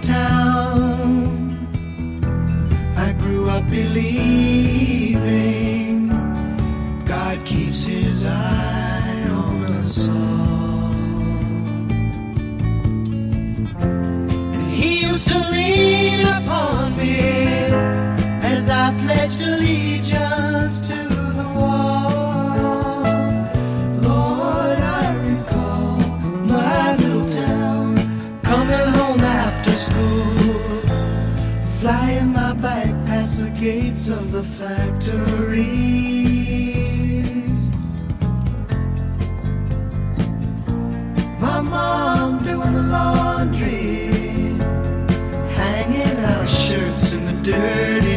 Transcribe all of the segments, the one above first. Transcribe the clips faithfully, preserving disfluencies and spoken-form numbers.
town. I grew up believing God keeps his eye on us all. And he used to lean upon me as I pledged allegiance to the wall. Lord, I recall my little town, coming home after school, flying my bike past the gates of the factories. My mom doing the laundry, hanging out shirts in the dirty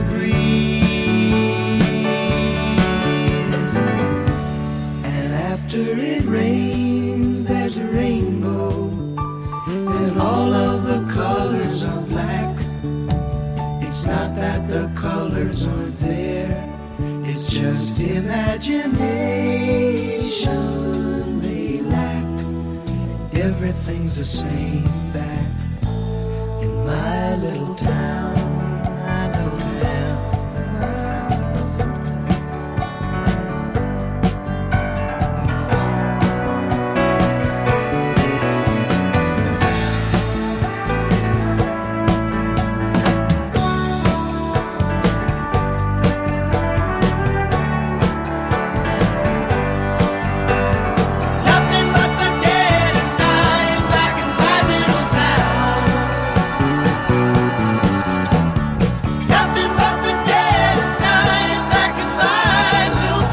breeze. And after it rains, there's a rainbow, and all of the colors are black. It's not that the colors aren't there, it's just imagination they lack. Everything's the same back in my little town, my little town. Nothing but the dead and dying back in my little town. Nothing but the dead and dying back in my little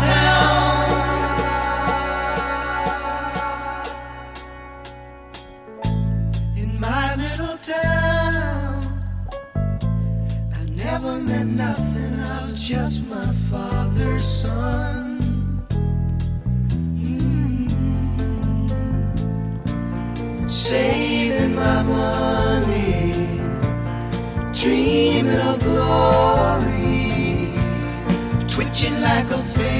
town. In my little town, I never meant nothing, I was just my father's son. Mm. Saving my money, dreaming of glory, twitching like a fish